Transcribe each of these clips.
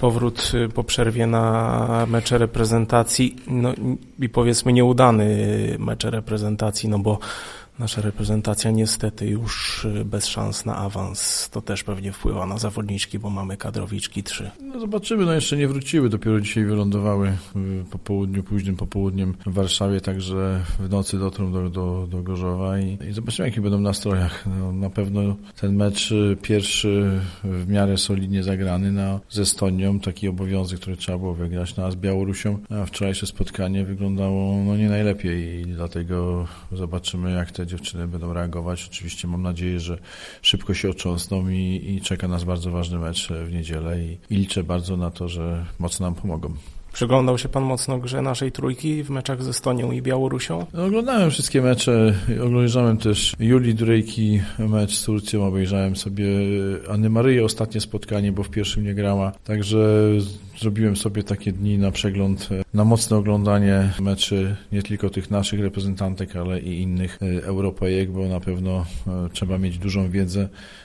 Powrót po przerwie na mecze reprezentacji, no i powiedzmy nieudany mecz reprezentacji, no bo nasza reprezentacja niestety już bez szans na awans. To też pewnie wpływa na zawodniczki, bo mamy kadrowiczki 3. No zobaczymy, jeszcze nie wróciły, dopiero dzisiaj wylądowały po południu, późnym popołudniem w Warszawie, także w nocy dotrą do Gorzowa i zobaczymy, jakie będą w nastrojach. No, na pewno ten mecz pierwszy w miarę solidnie zagrany z Estonią, taki obowiązek, który trzeba było wygrać, a z Białorusią wczorajsze spotkanie wyglądało nie najlepiej i dlatego zobaczymy, jak te dziewczyny będą reagować. Oczywiście mam nadzieję, że szybko się otrząsną i czeka nas bardzo ważny mecz w niedzielę i liczę bardzo na to, że mocno nam pomogą. Przyglądał się pan mocno grze naszej trójki w meczach z Estonią i Białorusią? No, oglądałem wszystkie mecze, obejrzałem też Julii Drejki mecz z Turcją, obejrzałem sobie Anny Maryję ostatnie spotkanie, bo w pierwszym nie grała, także zrobiłem sobie takie dni na przegląd, na mocne oglądanie meczy nie tylko tych naszych reprezentantek, ale i innych Europejek, bo na pewno trzeba mieć dużą wiedzę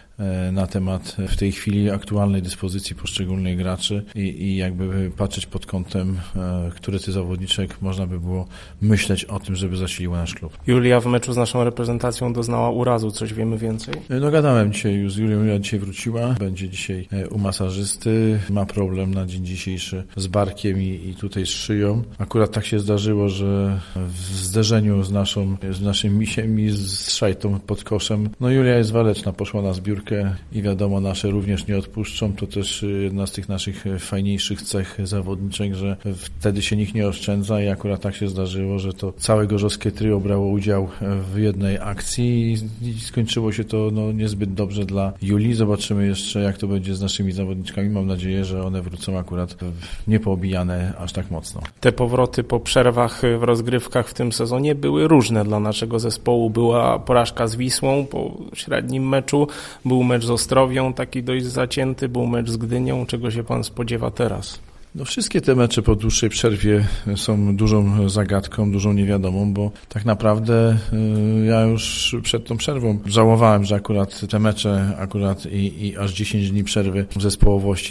na temat w tej chwili aktualnej dyspozycji poszczególnych graczy i jakby patrzeć pod kątem, które z zawodniczek można by było myśleć o tym, żeby zasiliła nasz klub. Julia w meczu z naszą reprezentacją doznała urazu, coś wiemy więcej? No gadałem dzisiaj już z Julią, Julia dzisiaj wróciła, będzie dzisiaj u masażysty, ma problem na dzień dzisiejszy z barkiem i tutaj z szyją. Akurat tak się zdarzyło, że w zderzeniu z naszym misiem i z szajtą pod koszem, no Julia jest waleczna, poszła na zbiórkę i wiadomo, nasze również nie odpuszczą. To też jedna z tych naszych fajniejszych cech zawodniczek, że wtedy się nikt nie oszczędza i akurat tak się zdarzyło, że to całe gorzowskie trio brało udział w jednej akcji i skończyło się to niezbyt dobrze dla Julii. Zobaczymy jeszcze, jak to będzie z naszymi zawodniczkami. Mam nadzieję, że one wrócą akurat niepoobijane aż tak mocno. Te powroty po przerwach w rozgrywkach w tym sezonie były różne dla naszego zespołu. Była porażka z Wisłą po średnim meczu, był mecz z Ostrowią, taki dość zacięty, był mecz z Gdynią. Czego się pan spodziewa teraz? No wszystkie te mecze po dłuższej przerwie są dużą zagadką, dużą niewiadomą, bo tak naprawdę ja już przed tą przerwą żałowałem, że akurat te mecze i aż 10 dni przerwy zespołowości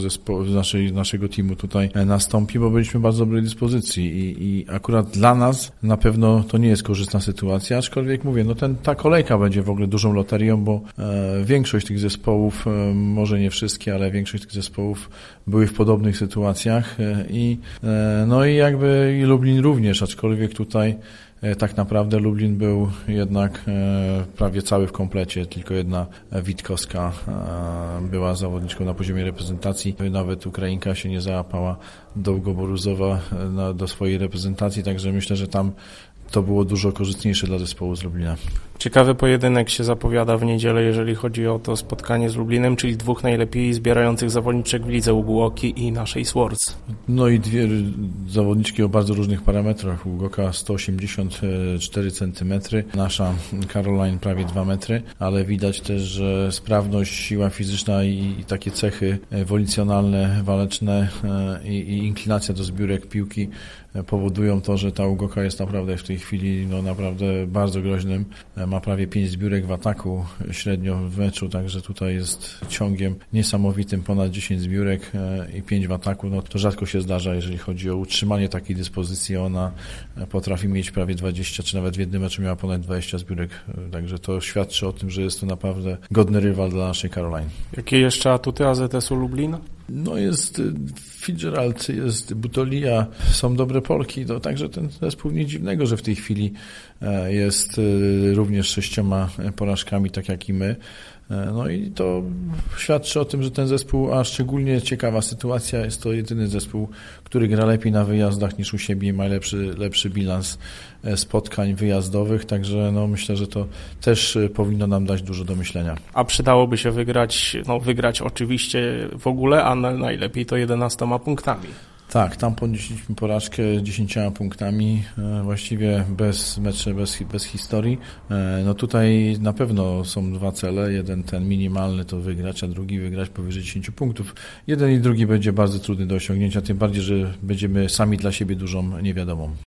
naszego teamu tutaj nastąpi, bo byliśmy w bardzo dobrej dyspozycji i akurat dla nas na pewno to nie jest korzystna sytuacja, aczkolwiek mówię, ta kolejka będzie w ogóle dużą loterią, bo większość tych zespołów, może nie wszystkie, ale większość tych zespołów były w podobnych sytuacjach i Lublin również, aczkolwiek tutaj tak naprawdę Lublin był jednak prawie cały w komplecie, tylko jedna Witkowska była zawodniczką na poziomie reprezentacji, nawet Ukrainka się nie załapała Dołgo-Boruzowa do swojej reprezentacji, także myślę, że tam to było dużo korzystniejsze dla zespołu z Lublina. Ciekawy pojedynek się zapowiada w niedzielę, jeżeli chodzi o to spotkanie z Lublinem, czyli dwóch najlepiej zbierających zawodniczek w lidze, Ługoki i naszej Swords. No i dwie zawodniczki o bardzo różnych parametrach. Ługoka 184 cm, nasza Caroline prawie 2 metry, ale widać też, że sprawność, siła fizyczna i takie cechy wolicjonalne, waleczne i inklinacja do zbiórek piłki powodują to, że ta Ługoka jest naprawdę w tej chwili naprawdę bardzo groźnym. Ma prawie 5 zbiórek w ataku średnio w meczu, także tutaj jest ciągiem niesamowitym, ponad 10 zbiórek i 5 w ataku. To rzadko się zdarza, jeżeli chodzi o utrzymanie takiej dyspozycji. Ona potrafi mieć prawie 20, czy nawet w jednym meczu miała ponad 20 zbiórek, także to świadczy o tym, że jest to naprawdę godny rywal dla naszej Caroline. Jakie jeszcze atuty AZS-u Lublin? Jest Fitzgerald, jest Butolia, są dobre Polki, także ten zespół nic dziwnego, że w tej chwili jest również 6 porażkami, tak jak i my. I to świadczy o tym, że ten zespół, a szczególnie ciekawa sytuacja, jest to jedyny zespół, który gra lepiej na wyjazdach niż u siebie i ma lepszy bilans spotkań wyjazdowych, także myślę, że to też powinno nam dać dużo do myślenia. A przydałoby się wygrać oczywiście w ogóle, a najlepiej to 11 punktami. Tak, tam ponieśliśmy porażkę 10 punktami, właściwie bez historii. Tutaj na pewno są 2 cele. Jeden ten minimalny to wygrać, a drugi wygrać powyżej 10 punktów. Jeden i drugi będzie bardzo trudny do osiągnięcia, tym bardziej, że będziemy sami dla siebie dużą niewiadomą.